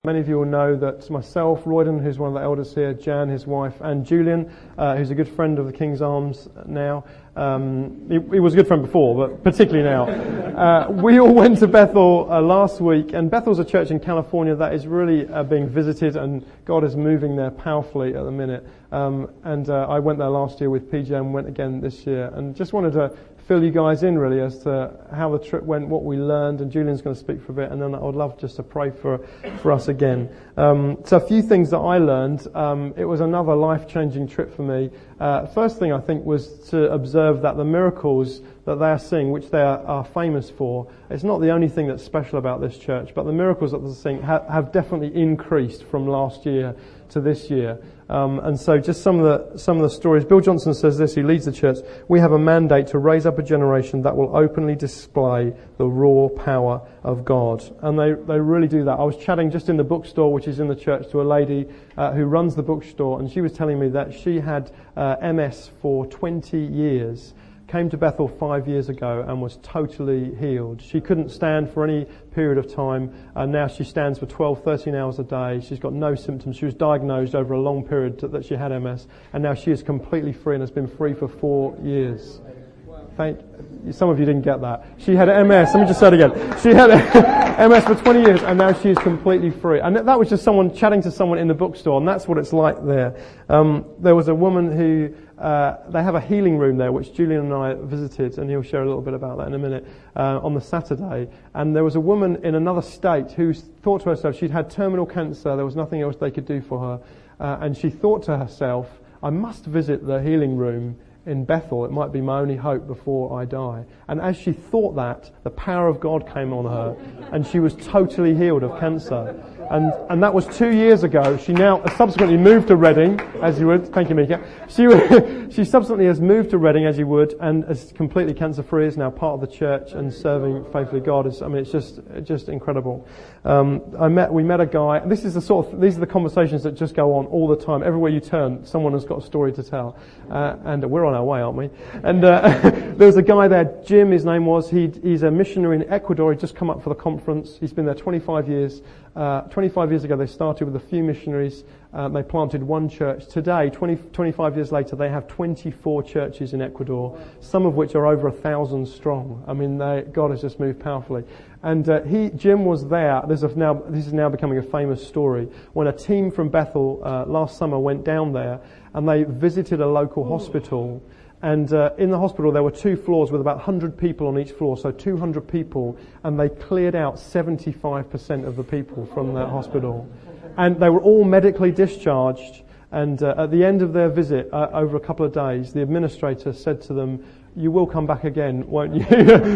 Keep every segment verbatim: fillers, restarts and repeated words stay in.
Many of you will know that myself, Royden, who's one of the elders here, Jan, his wife, and Julian, uh, who's a good friend of the King's Arms now. Um, he, he was a good friend before, but particularly now. Uh, we all went to Bethel uh, last week, and Bethel's a church in California that is really uh, being visited, and God is moving there powerfully at the minute. Um, and uh, I went there last year with P J and went again this year, and just wanted to fill you guys in really as to how the trip went, what we learned, and Julian's going to speak for a bit, and then I would love just to pray for for us again. Um, so a few things that I learned. Um, it was another life-changing trip for me. Uh, first thing I think was to observe that the miracles that they are seeing, which they are, are famous for, it's not the only thing that's special about this church, but the miracles that they're seeing ha- have definitely increased from last year to this year. Um, and so just some of the some of the stories. Bill Johnson says this, he leads the church: we have a mandate to raise up a generation that will openly display the raw power of God. And they, they really do that. I was chatting just in the bookstore, which is in the church, to a lady uh, who runs the bookstore, and she was telling me that she had uh, M S for twenty years. Came to Bethel five years ago and was totally healed. She couldn't stand for any period of time, and now she stands for twelve, thirteen hours a day. She's got no symptoms. She was diagnosed over a long period that she had M S, and now she is completely free and has been free for four years. Thank, some of you didn't get that. She had M S, let me just say it again. She had M S for twenty years, and now she is completely free. And that was just someone chatting to someone in the bookstore, and that's what it's like there. Um, there was a woman who, uh, they have a healing room there, which Julian and I visited, and he'll share a little bit about that in a minute, uh, on the Saturday. And there was a woman in another state who thought to herself, she'd had terminal cancer, there was nothing else they could do for her, uh, and she thought to herself, I must visit the healing room in Bethel. It might be my only hope before I die. And as she thought that, the power of God came on her, and she was totally healed of cancer. And and that was two years ago. She now subsequently moved to Reading, as you would. Thank you, Mika. She she subsequently has moved to Reading, as you would, and is completely cancer-free. Is now part of the church and serving faithfully God. It's, I mean, it's just just incredible. Um, I met we met a guy. And this is the sort of these are the conversations that just go on all the time. Everywhere you turn, someone has got a story to tell, uh, and we're on our way, aren't we? And uh, there was a guy there, Jim. His name was. He he's a missionary in Ecuador. He'd just come up for the conference. He's been there twenty-five years. Uh, twenty-five years ago, they started with a few missionaries. Uh, they planted one church. Today, twenty, twenty-five years later, they have twenty-four churches in Ecuador, some of which are over a thousand strong. I mean, they, God has just moved powerfully. And uh, he, Jim was there. There's a now, this is now becoming a famous story. When a team from Bethel uh, last summer went down there, and they visited a local hospital. And uh, in the hospital there were two floors with about one hundred people on each floor, so two hundred people, and they cleared out seventy-five percent of the people from that hospital. And they were all medically discharged, and uh, at the end of their visit, uh, over a couple of days, the administrator said to them, you will come back again, won't you?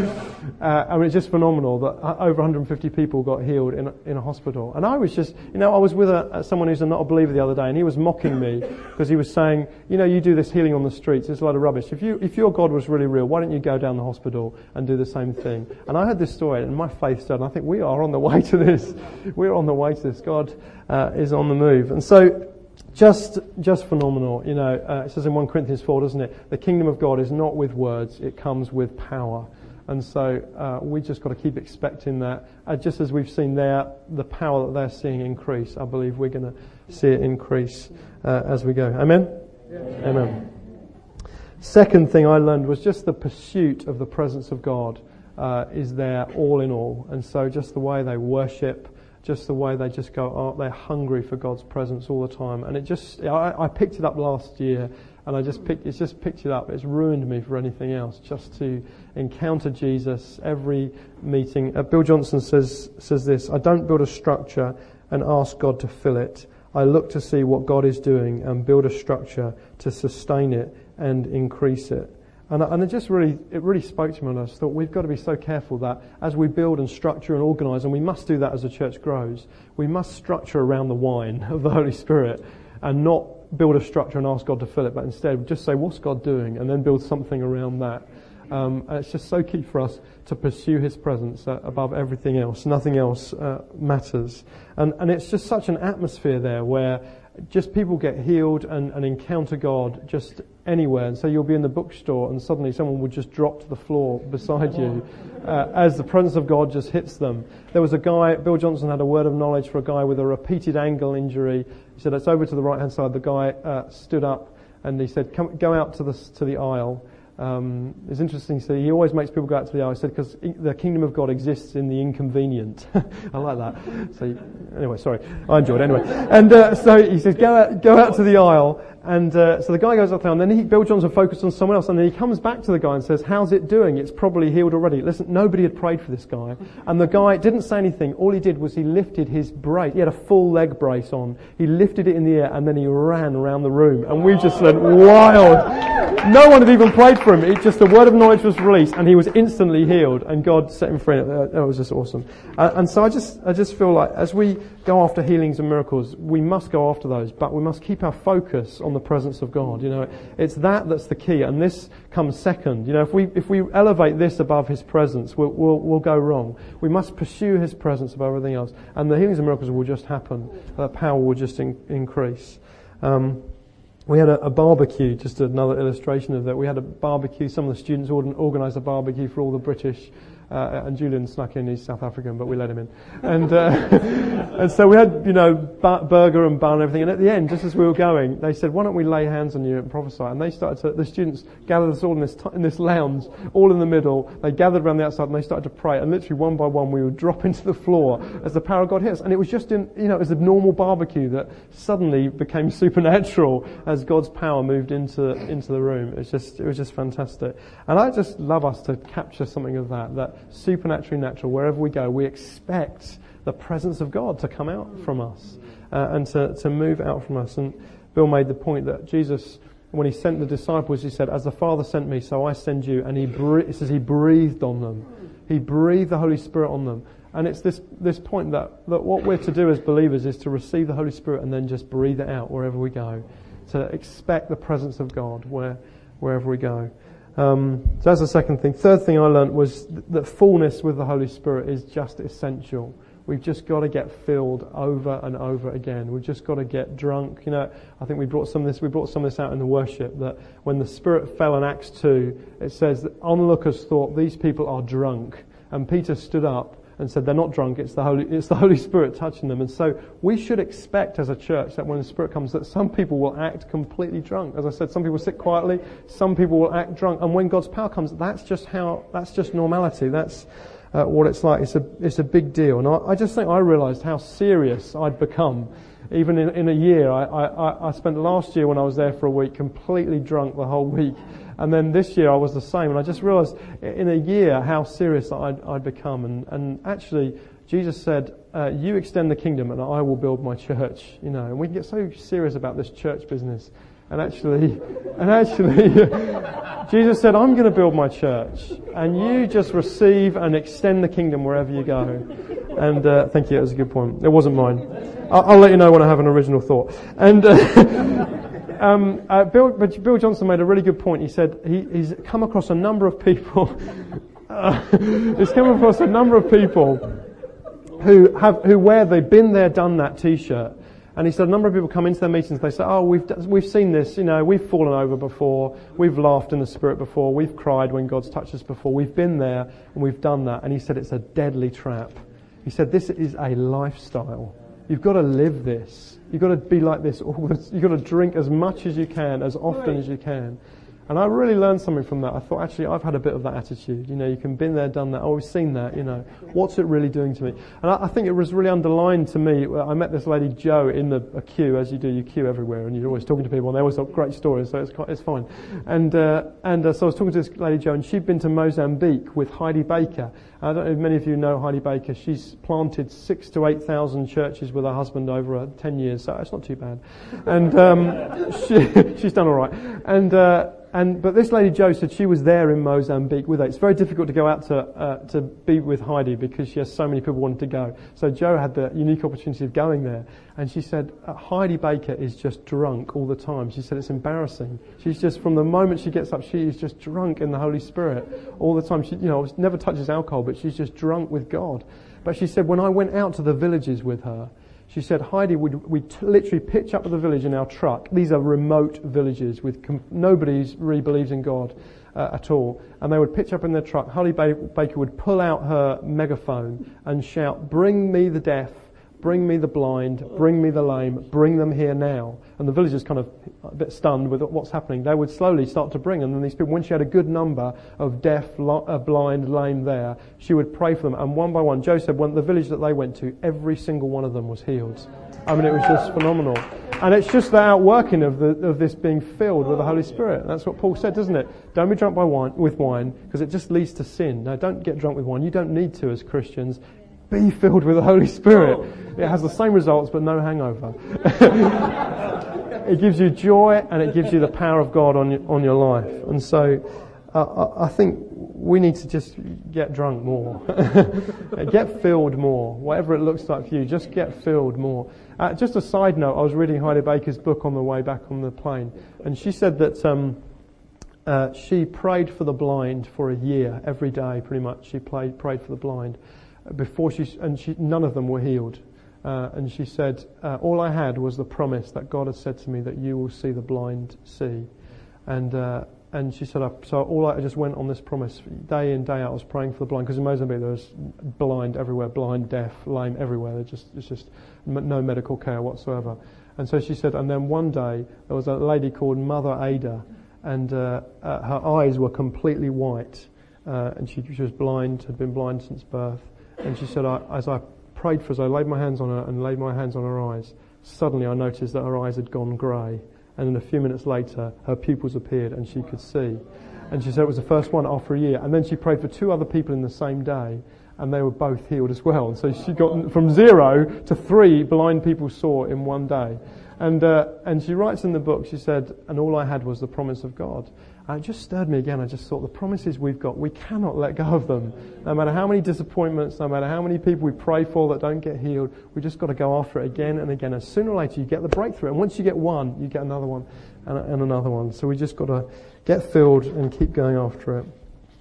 uh, I mean, it's just phenomenal that over one hundred fifty people got healed in a, in a hospital. And I was just, you know, I was with a, someone who's not a believer the other day, and he was mocking me because he was saying, you know, you do this healing on the streets, it's a lot of rubbish. If you, if your God was really real, why don't you go down the hospital and do the same thing? And I heard this story, and my faith started, and I think we are on the way to this. We're on the way to this. God uh, is on the move. And so, Just, just phenomenal. You know, uh, it says in First Corinthians four, doesn't it? The kingdom of God is not with words; it comes with power. And so uh, we just got to keep expecting that. Uh, just as we've seen there, the power that they're seeing increase. I believe we're going to see it increase uh, as we go. Amen. Yeah. Amen. Second thing I learned was just the pursuit of the presence of God uh, is there all in all, and so just the way they worship. Just the way they just go, oh, they're hungry for God's presence all the time. And it just, I, I picked it up last year, and I just picked, it's just picked it up. It's ruined me for anything else, just to encounter Jesus every meeting. Uh, Bill Johnson says, says this, I don't build a structure and ask God to fill it. I look to see what God is doing and build a structure to sustain it and increase it. And, and it just really, it really spoke to me, and I just thought we've got to be so careful that as we build and structure and organise, and we must do that as the church grows, we must structure around the wine of the Holy Spirit and not build a structure and ask God to fill it, but instead just say, what's God doing? And then build something around that. Um, and it's just so key for us to pursue His presence uh, above everything else. Nothing else uh, matters. And, and it's just such an atmosphere there where just people get healed and, and encounter God just anywhere. And so you'll be in the bookstore and suddenly someone will just drop to the floor beside you uh, as the presence of God just hits them. There was a guy, Bill Johnson had a word of knowledge for a guy with a repeated ankle injury. He said, it's over to the right hand side. The guy uh, stood up and he said, Come, go out to the, to the aisle. Um, it's interesting to see, he always makes people go out to the aisle. He said, because the kingdom of God exists in the inconvenient. I like that. So, anyway, sorry. I enjoyed it anyway. And uh, so he says, go out, go out to the aisle. And uh, so the guy goes up there, and then he, Bill Johnson focused on someone else, and then he comes back to the guy and says, how's it doing? It's probably healed already. Listen, nobody had prayed for this guy. And the guy didn't say anything. All he did was he lifted his brace. He had a full leg brace on. He lifted it in the air, and then he ran around the room. And we just went wild. No one had even prayed for him. It just, the word of knowledge was released, and he was instantly healed, and God set him free. That was just awesome. Uh, and so I just, I just feel like as we go after healings and miracles, we must go after those, but we must keep our focus on the presence of God. You know, it's that that's the key, and this comes second. You know, if we if we elevate this above His presence, we'll we'll, we'll go wrong. We must pursue His presence above everything else, and the healings and miracles will just happen. The power will just in, increase. Um, We had a, a barbecue, just another illustration of that. We had a barbecue. Some of the students organised a barbecue for all the British, uh, and Julian snuck in. He's South African, but we let him in. And uh, and so we had, you know, bu- burger and bun and everything. And at the end, just as we were going, they said, "Why don't we lay hands on you and prophesy?" And they started to. The students gathered us all in this t- in this lounge, all in the middle. They gathered around the outside and they started to pray. And literally one by one, we would drop into the floor as the power of God hit us. And it was just in, you know, it was a normal barbecue that suddenly became supernatural as God's power moved into into the room. It's just it was just fantastic. And I just love us to capture something of that. That supernaturally natural, wherever we go, we expect the presence of God to come out from us uh, and to, to move out from us. And Bill made the point that Jesus, when He sent the disciples, He said, as the Father sent me, so I send you. And He bre- it says He breathed on them. He breathed the Holy Spirit on them. And it's this this point that, that what we're to do as believers is to receive the Holy Spirit and then just breathe it out wherever we go. To expect the presence of God where wherever we go. Um, so that's the second thing. Third thing I learnt was th- that fullness with the Holy Spirit is just essential. We've just got to get filled over and over again. We've just got to get drunk. You know, I think we brought some of this. We brought some of this out in the worship. That when the Spirit fell in Acts two, it says that onlookers thought these people are drunk, and Peter stood up and said they're not drunk. It's the Holy. It's the Holy Spirit touching them. And so we should expect as a church that when the Spirit comes, that some people will act completely drunk. As I said, some people sit quietly. Some people will act drunk. And when God's power comes, that's just how. That's just normality. That's Uh, what it's like. It's a it's a big deal. And I, I just think I realised how serious I'd become. Even in, in a year, I, I, I spent last year when I was there for a week completely drunk the whole week. And then this year I was the same. And I just realised in a year how serious I'd, I'd become. And, and actually, Jesus said, uh, you extend the kingdom and I will build my church. You know, and we can get so serious about this church business. And actually, and actually, Jesus said, I'm going to build my church. And you just receive and extend the kingdom wherever you go. And uh, thank you, that was a good point. It wasn't mine. I'll, I'll let you know when I have an original thought. And uh, um, uh, Bill, but Bill Johnson made a really good point. He said he, he's come across a number of people. uh, he's come across a number of people who have who wear the "been there, done that" T-shirt. And he said a number of people come into their meetings, they say, oh, we've we've seen this, you know, we've fallen over before, we've laughed in the Spirit before, we've cried when God's touched us before, we've been there and we've done that. And he said it's a deadly trap. He said this is a lifestyle. You've got to live this. You've got to be like this. You've got to drink as much as you can, as often as you can. And I really learned something from that. I thought, actually, I've had a bit of that attitude. You know, you can been there, done that. Oh, we've seen that, you know. What's it really doing to me? And I, I think it was really underlined to me. I met this lady, Jo, in the a queue, as you do. You queue everywhere, and you're always talking to people, and they always have great stories, so it's quite, it's fine. And uh, and uh, so I was talking to this lady, Jo, and she'd been to Mozambique with Heidi Baker. I don't know if many of you know Heidi Baker. She's planted six to eight thousand churches with her husband over uh, ten years, so it's not too bad. And um, she, she's done all right. And uh, And but this lady Jo said she was there in Mozambique with her. It's very difficult to go out to uh, to be with Heidi because she has so many people wanting to go. So Jo had the unique opportunity of going there, and she said uh, Heidi Baker is just drunk all the time. She said it's embarrassing. She's just from the moment she gets up, she is just drunk in the Holy Spirit all the time. She, you know, never touches alcohol, but she's just drunk with God. But she said when I went out to the villages with her, she said, Heidi, we'd, we'd t- literally pitch up at the village in our truck. These are remote villages with com- nobody really believes in God uh, at all. And they would pitch up in their truck. Heidi ba- Baker would pull out her megaphone and shout, bring me the deaf, bring me the blind, bring me the lame, bring them here now. And the villagers kind of a bit stunned with what's happening. They would slowly start to bring. And then these people, when she had a good number of deaf, lo- uh, blind, lame there, she would pray for them. And one by one, Jo said, when the village that they went to, every single one of them was healed. I mean, it was just phenomenal. And it's just the outworking of the of this being filled with the Holy Spirit. That's what Paul said, doesn't it? Don't be drunk by wine, with wine, because it just leads to sin. No, don't get drunk with wine. You don't need to as Christians. Be filled with the Holy Spirit. It has the same results, but no hangover. It gives you joy, and it gives you the power of God on your, on your life. And so, uh, I think we need to just get drunk more, get filled more. Whatever it looks like for you, just get filled more. Uh, just a side note: I was reading Heidi Baker's book on the way back on the plane, and she said that um, uh, she prayed for the blind for a year every day, pretty much. She prayed prayed for the blind. Before she and she, none of them were healed, uh, and she said, uh, "All I had was the promise that God had said to me that you will see the blind see," and uh, and she said, "So all I, I just went on this promise day in day out. I was praying for the blind because in Mozambique there was blind everywhere, blind, deaf, lame everywhere. There just it's just no medical care whatsoever." And so she said, and then one day there was a lady called Mother Ada, and uh, uh, her eyes were completely white, uh, and she, she was blind, had been blind since birth. And she said, I, as I prayed for her, as I laid my hands on her and laid my hands on her eyes, suddenly I noticed that her eyes had gone grey. And then a few minutes later, her pupils appeared and she could see. And she said it was the first one after a year. And then she prayed for two other people in the same day, and they were both healed as well. And so she got from zero to three blind people saw in one day. And uh, and she writes in the book, she said, and all I had was the promise of God. And it just stirred me again. I just thought the promises we've got, we cannot let go of them. No matter how many disappointments, no matter how many people we pray for that don't get healed, we just got to go after it again and again. And sooner or later you get the breakthrough. And once you get one, you get another one and, and another one. So we just got to get filled and keep going after it.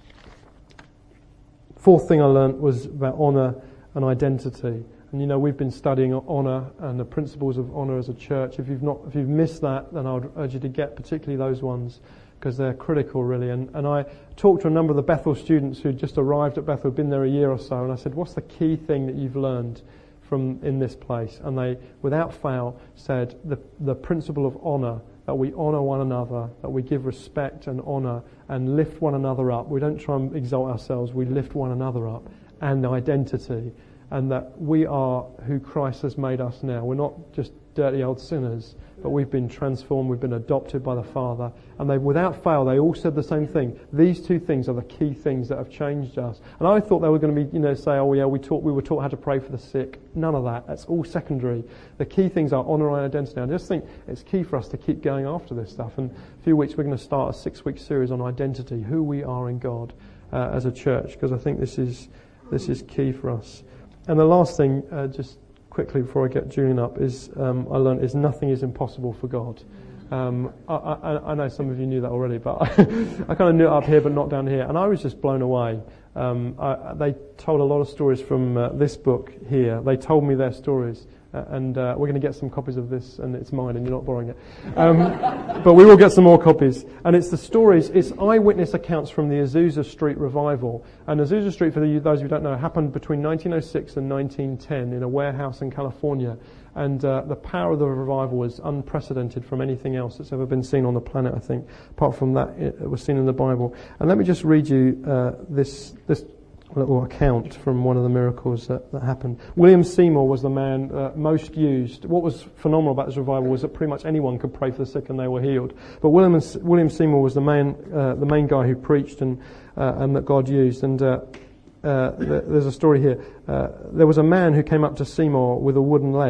Fourth thing I learnt was about honour and identity. And you know, we've been studying honour and the principles of honour as a church. If you've not, if you've missed that, then I would urge you to get particularly those ones, because they're critical, really. And, and I talked to a number of the Bethel students who'd just arrived at Bethel, been there a year or so, and I said, what's the key thing that you've learned from in this place? And they, without fail, said the, the principle of honour, that we honour one another, that we give respect and honour and lift one another up. We don't try and exalt ourselves, we lift one another up. And identity, and that we are who Christ has made us now. We're not just dirty old sinners, but we've been transformed, we've been adopted by the Father. And they, without fail, they all said the same thing. These two things are the key things that have changed us. And I thought they were going to be, you know, say, oh yeah, we taught, we were taught how to pray for the sick. None of that. That's all secondary. The key things are honour and identity. I just think it's key for us to keep going after this stuff. And in a few weeks we're going to start a six-week series on identity, who we are in God uh, as a church, because I think this is this is key for us. And the last thing, uh, just quickly before I get Julian up, is um, I learned is nothing is impossible for God. Um, I, I, I know some of you knew that already, but I, I kind of knew it up here but not down here. And I was just blown away. Um, I, they told a lot of stories from uh, this book here. They told me their stories. Uh, and uh, we're going to get some copies of this, and it's mine, and you're not borrowing it. Um, but we will get some more copies. And it's the stories, it's eyewitness accounts from the Azusa Street revival. And Azusa Street, for the, those who don't know, happened between nineteen oh six and nineteen ten in a warehouse in California. And uh, the power of the revival was unprecedented from anything else that's ever been seen on the planet, I think, apart from that it was seen in the Bible. And let me just read you uh, this this little account from one of the miracles that, that happened. William Seymour was the man uh, most used. What was phenomenal about this revival was that pretty much anyone could pray for the sick and they were healed. But William William Seymour was the main uh, the main guy who preached and uh, and that God used. And uh, uh, there's a story here. Uh, there was a man who came up to Seymour with a wooden leg.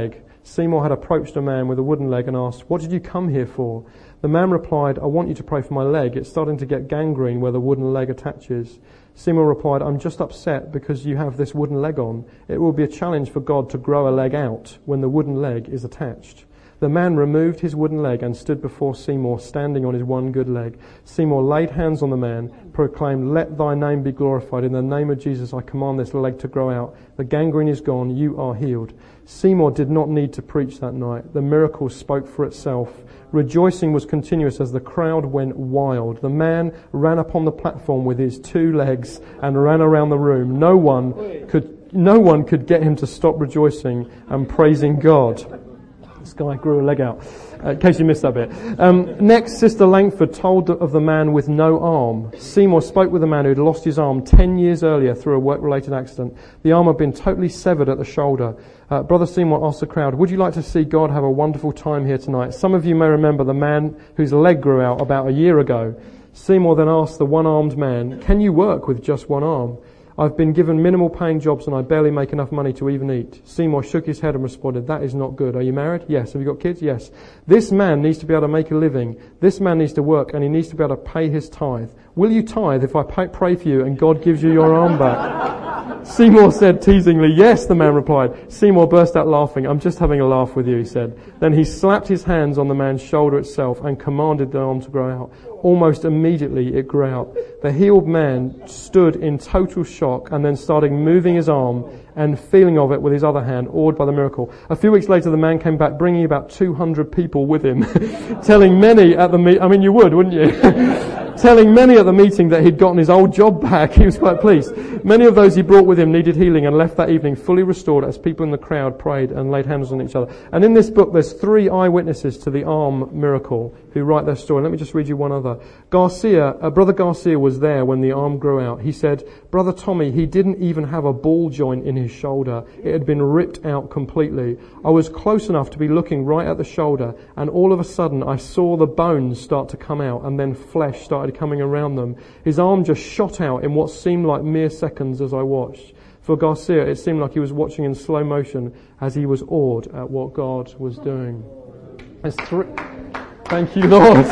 Seymour had approached a man with a wooden leg and asked, "What did you come here for?" The man replied, "I want you to pray for my leg. It's starting to get gangrene where the wooden leg attaches." Seymour replied, "I'm just upset because you have this wooden leg on. It will be a challenge for God to grow a leg out when the wooden leg is attached." The man removed his wooden leg and stood before Seymour, standing on his one good leg. Seymour laid hands on the man, proclaimed, "Let thy name be glorified. In the name of Jesus, I command this leg to grow out. The gangrene is gone. You are healed." Seymour did not need to preach that night. The miracle spoke for itself. Rejoicing was continuous as the crowd went wild. The man ran up on the platform with his two legs and ran around the room. No one could, no one could get him to stop rejoicing and praising God. This guy grew a leg out, uh, in case you missed that bit. Um, next, Sister Langford told of the man with no arm. Seymour spoke with a man who had lost his arm ten years earlier through a work-related accident. The arm had been totally severed at the shoulder. Uh, Brother Seymour asked the crowd, "Would you like to see God have a wonderful time here tonight?" Some of you may remember the man whose leg grew out about a year ago. Seymour then asked the one-armed man, "Can you work with just one arm?" "I've been given minimal paying jobs and I barely make enough money to even eat." Seymour shook his head and responded, "That is not good. Are you married?" "Yes." "Have you got kids?" "Yes." "This man needs to be able to make a living. This man needs to work and he needs to be able to pay his tithe. Will you tithe if I pay, pray for you and God gives you your arm back?" Seymour said teasingly, "Yes," the man replied. Seymour burst out laughing. "I'm just having a laugh with you," he said. Then he slapped his hands on the man's shoulder itself and commanded the arm to grow out. Almost immediately it grew out. The healed man stood in total shock and then started moving his arm and feeling of it with his other hand, awed by the miracle. A few weeks later, the man came back bringing about two hundred people with him, telling many at the meet. I mean, you would, wouldn't you? telling many at the meeting that he'd gotten his old job back. He was quite pleased. Many of those he brought with him needed healing and left that evening fully restored as people in the crowd prayed and laid hands on each other. And in this book, there's three eyewitnesses to the arm miracle who write their story. Let me just read you one other. Garcia, uh, Brother Garcia was there when the arm grew out. He said, "Brother Tommy, he didn't even have a ball joint in his shoulder. It had been ripped out completely. I was close enough to be looking right at the shoulder, and all of a sudden I saw the bones start to come out, and then flesh started coming around them. His arm just shot out in what seemed like mere seconds as I watched. For Garcia, it seemed like he was watching in slow motion as he was awed at what God was doing." There's three. Thank you, Lord.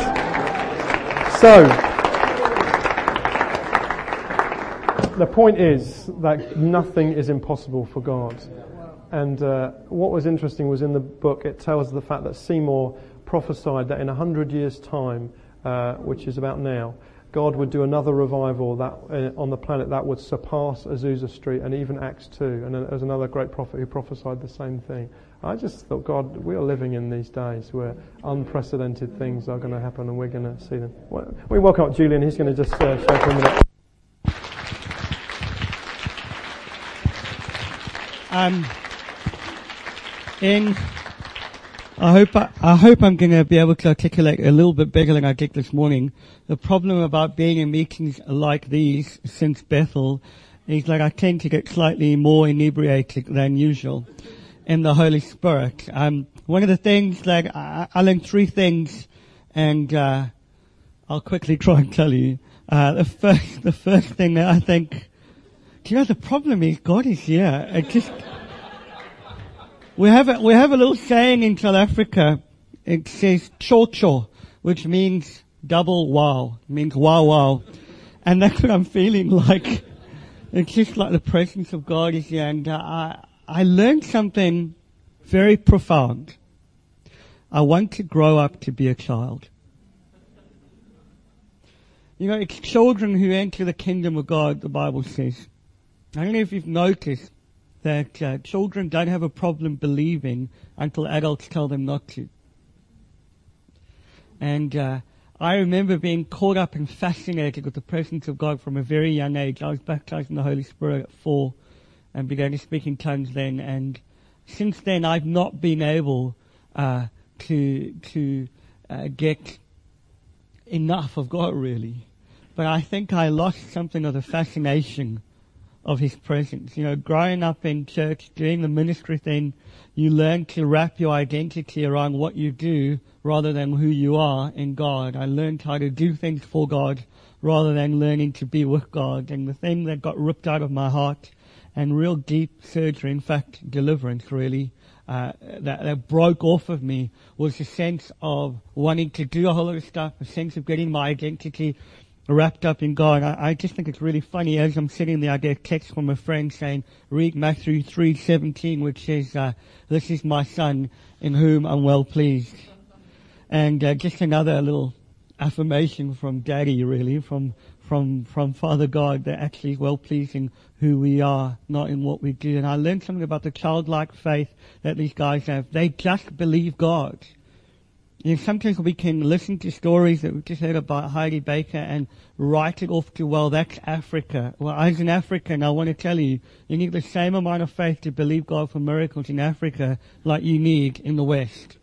So, the point is that nothing is impossible for God. And uh, what was interesting was in the book, it tells the fact that Seymour prophesied that in a hundred years' time, uh, which is about now, God would do another revival that uh, on the planet that would surpass Azusa Street and even Acts two. And there was another great prophet who prophesied the same thing. I just thought, God, we are living in these days where unprecedented things are going to happen and we're going to see them. Well, we welcome up Julian. He's going to just uh, share for a minute. Um, in, I hope I, I hope I'm going to be able to articulate a little bit better than I did this morning. The problem about being in meetings like these since Bethel is that I tend to get slightly more inebriated than usual in the Holy Spirit. Um, one of the things that I, I learned three things, and uh, I'll quickly try and tell you. Uh, the first, the first thing that I think, do you know, the problem is God is here. It just, we have a, we have a little saying in South Africa. It says cho cho, which means double wow. It means wow wow. And that's what I'm feeling like. It's just like the presence of God is here. And uh, I, I learned something very profound. I want to grow up to be a child. You know, it's children who enter the kingdom of God, the Bible says. I don't know if you've noticed that uh, children don't have a problem believing until adults tell them not to. And uh, I remember being caught up and fascinated with the presence of God from a very young age. I was baptized in the Holy Spirit at four and began to speak in tongues then. And since then, I've not been able uh, to to uh, get enough of God, really. But I think I lost something of the fascination of His presence. You know, growing up in church, doing the ministry thing, you learn to wrap your identity around what you do rather than who you are in God. I learned how to do things for God rather than learning to be with God. And the thing that got ripped out of my heart, and real deep surgery, in fact, deliverance really, uh, that, that broke off of me was a sense of wanting to do a whole lot of stuff, a sense of getting my identity wrapped up in God. I, I just think it's really funny. As I'm sitting there, I get a text from a friend saying, read Matthew three seventeen, which says, uh, this is my son in whom I'm well pleased. And uh, just another little affirmation from Daddy, really, from from from Father God, that actually is well pleased in who we are, not in what we do. And I learned something about the childlike faith that these guys have. They just believe God. You know, sometimes we can listen to stories that we've just heard about Heidi Baker and write it off to, well, that's Africa. Well, as an African, I want to tell you, you need the same amount of faith to believe God for miracles in Africa like you need in the West.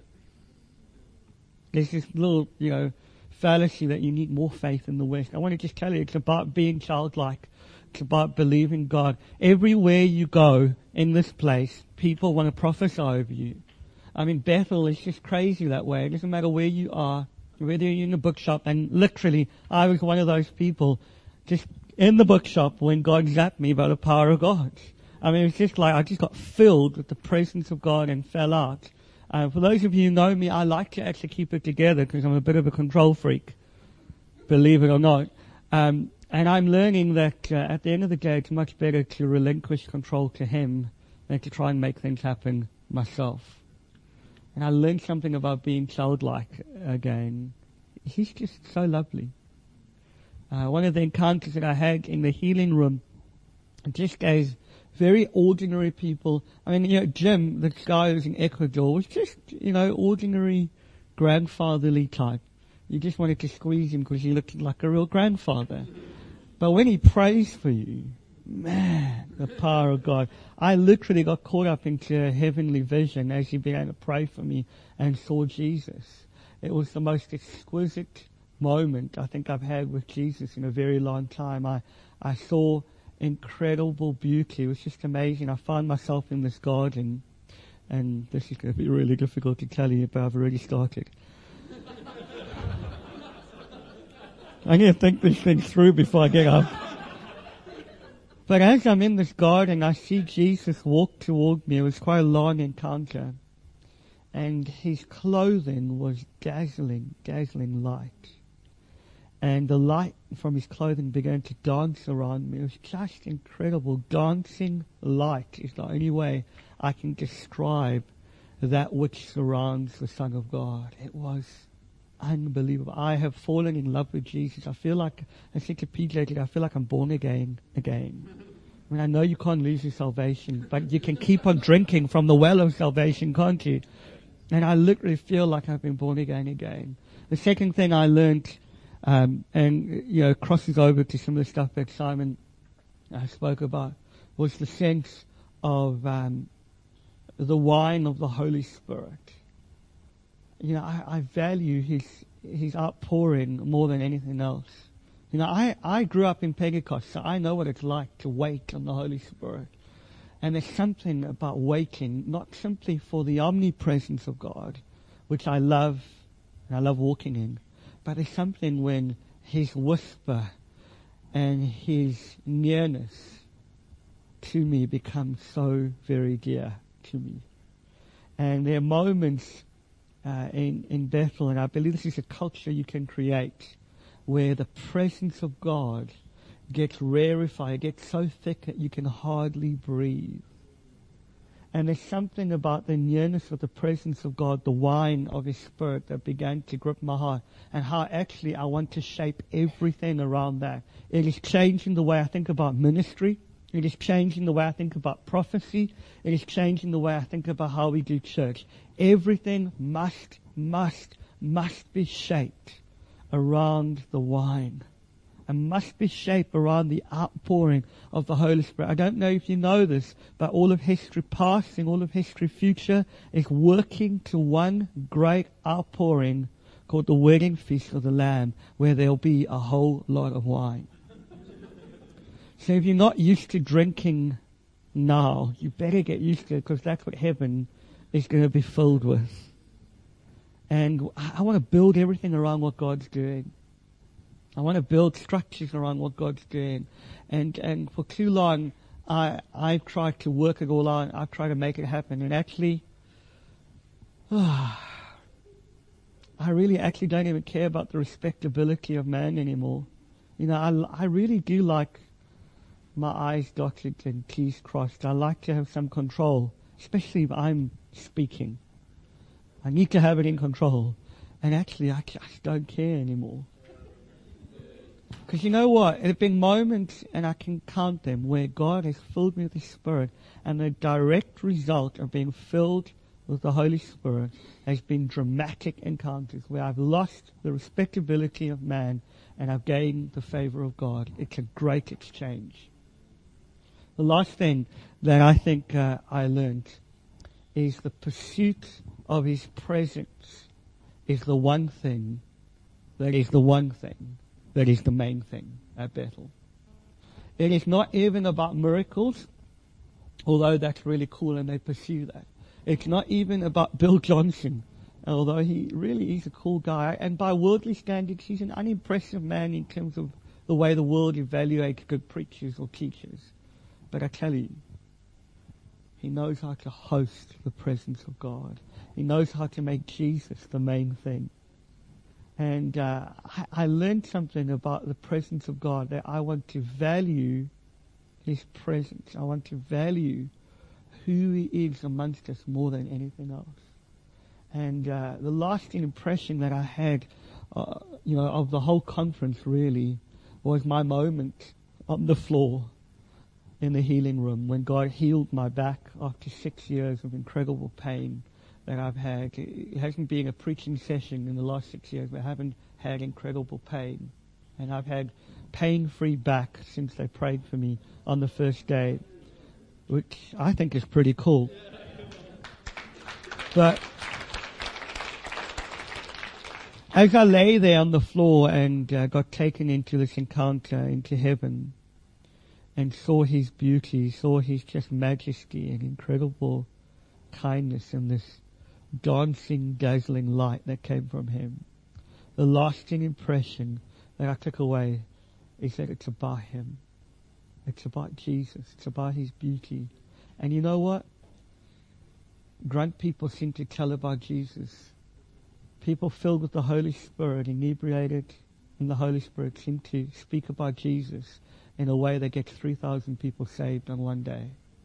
There's this little, you know, fallacy that you need more faith in the West. I want to just tell you, it's about being childlike. It's about believing God. Everywhere you go in this place, people want to prophesy over you. I mean, Bethel is just crazy that way. It doesn't matter where you are, whether you're in a bookshop. And literally, I was one of those people just in the bookshop when God zapped me by the power of God. I mean, it's just like I just got filled with the presence of God and fell out. Uh, for those of you who know me, I like to actually keep it together because I'm a bit of a control freak, believe it or not. Um, and I'm learning that uh, at the end of the day, it's much better to relinquish control to Him than to try and make things happen myself. And I learned something about being childlike again. He's just so lovely. Uh, one of the encounters that I had in the healing room just gave very ordinary people. I mean, you know, Jim, the guy who's in Ecuador, was just, you know, ordinary grandfatherly type. You just wanted to squeeze him because he looked like a real grandfather. But when he prays for you, man, the power of God. I literally got caught up into a heavenly vision as he began to pray for me and saw Jesus. It was the most exquisite moment I think I've had with Jesus in a very long time. I, I saw incredible beauty. It was just amazing. I found myself in this garden, and this is going to be really difficult to tell you, but I've already started. I'm going to think this thing through before I get up. But as I'm in this garden, I see Jesus walk toward me. It was quite a long encounter. And his clothing was dazzling, dazzling light. And the light from his clothing began to dance around me. It was just incredible. Dancing light is the only way I can describe that which surrounds the Son of God. It was unbelievable. I have fallen in love with Jesus. I feel like, I said to P J, I feel like I'm born again, again. I mean, I know you can't lose your salvation, but you can keep on drinking from the well of salvation, can't you? And I literally feel like I've been born again, again. The second thing I learned, um, and, you know, crosses over to some of the stuff that Simon uh, spoke about, was the sense of um, the wine of the Holy Spirit. You know, I, I value his his outpouring more than anything else. You know, I, I grew up in Pentecost, so I know what it's like to wait on the Holy Spirit. And there's something about waiting, not simply for the omnipresence of God, which I love, and I love walking in, but there's something when his whisper and his nearness to me becomes so very dear to me. And there are moments Uh, in, in Bethel, and I believe this is a culture you can create, where the presence of God gets rarefied, gets so thick that you can hardly breathe. And there's something about the nearness of the presence of God, the wine of His Spirit, that began to grip my heart, and how actually I want to shape everything around that. It is changing the way I think about ministry. It is changing the way I think about prophecy. It is changing the way I think about how we do church. Everything must, must, must be shaped around the wine. And must be shaped around the outpouring of the Holy Spirit. I don't know if you know this, but all of history past and all of history future is working to one great outpouring called the wedding feast of the Lamb, where there'll be a whole lot of wine. So if you're not used to drinking now, you better get used to it, because that's what heaven is going to be filled with. And I want to build everything around what God's doing. I want to build structures around what God's doing. And and for too long, I, I've tried to work it all out. I've tried to make it happen. And actually, really actually don't even care about the respectability of man anymore. You know, I, I really do like my I's dotted and T's crossed. I like to have some control, especially if I'm speaking. I need to have it in control. And actually, I just don't care anymore. Because you know what? There have been moments, and I can count them, where God has filled me with His Spirit, and the direct result of being filled with the Holy Spirit has been dramatic encounters where I've lost the respectability of man and I've gained the favor of God. It's a great exchange. The last thing that I think uh, I learned is the pursuit of His presence is the one thing that is the one thing that is the main thing at Bethel. It is not even about miracles, although that's really cool and they pursue that. It's not even about Bill Johnson, although he really is a cool guy. And by worldly standards, he's an unimpressive man in terms of the way the world evaluates good preachers or teachers. But I tell you, he knows how to host the presence of God. He knows how to make Jesus the main thing. And uh, I, I learned something about the presence of God, that I want to value His presence. I want to value who He is amongst us more than anything else. And uh, the lasting impression that I had, uh, you know, of the whole conference really was my moment on the floor in the healing room when God healed my back after six years of incredible pain that I've had. It hasn't been a preaching session in the last six years, but I haven't had incredible pain. And I've had pain-free back since they prayed for me on the first day, which I think is pretty cool. But as I lay there on the floor and uh, got taken into this encounter into heaven and saw His beauty, saw His just majesty and incredible kindness and this dancing, dazzling light that came from Him, the lasting impression that I took away is that it's about Him. It's about Jesus. It's about His beauty. And you know what? Drunk people seem to tell about Jesus. People filled with the Holy Spirit, inebriated in the Holy Spirit, seem to speak about Jesus in a way that gets three thousand people saved on one day.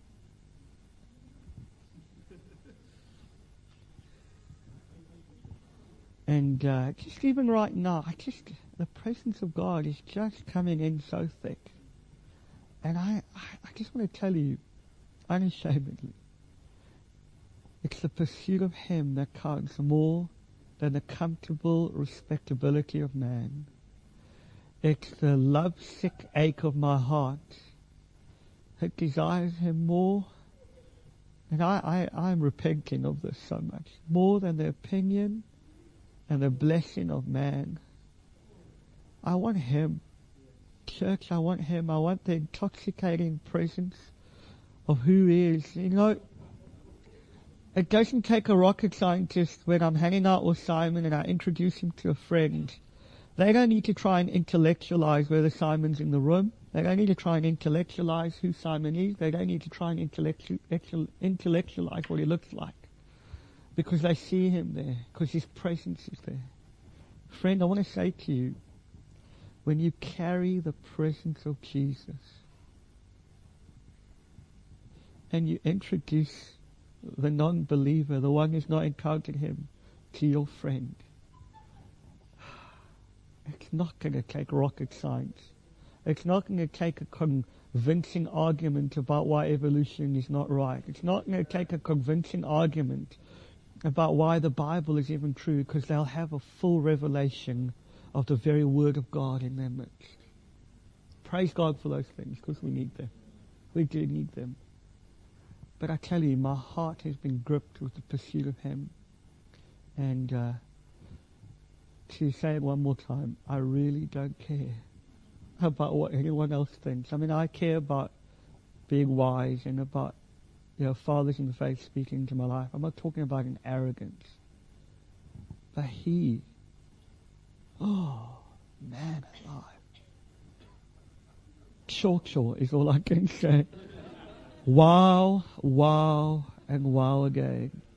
And uh, just even right now, I just the presence of God is just coming in so thick. And I, I, I just want to tell you, unashamedly, it's the pursuit of Him that counts more than the comfortable respectability of man. It's the lovesick ache of my heart that desires Him more. And I, I, I'm repenting of this so much. More than the opinion and the blessing of man. I want Him. Church, I want Him. I want the intoxicating presence of who He is. You know, it doesn't take a rocket scientist when I'm hanging out with Simon and I introduce him to a friend. They don't need to try and intellectualize whether Simon's in the room. They don't need to try and intellectualize who Simon is. They don't need to try and intellectu- intellectualize what he looks like. Because they see Him there. Because His presence is there. Friend, I want to say to you, when you carry the presence of Jesus and you introduce the non-believer, the one who's not encountered Him, to your friend, it's not going to take rocket science. It's not going to take a convincing argument about why evolution is not right. It's not going to take a convincing argument about why the Bible is even true, because they'll have a full revelation of the very Word of God in their midst. Praise God for those things, because we need them. We do need them. But I tell you, my heart has been gripped with the pursuit of Him. And uh, to say it one more time, I really don't care about what anyone else thinks. I mean, I care about being wise and about, you know, fathers in the faith speaking into my life. I'm not talking about an arrogance. But He, oh, man alive. Sure, sure is all I can say. Wow, wow, and wow again.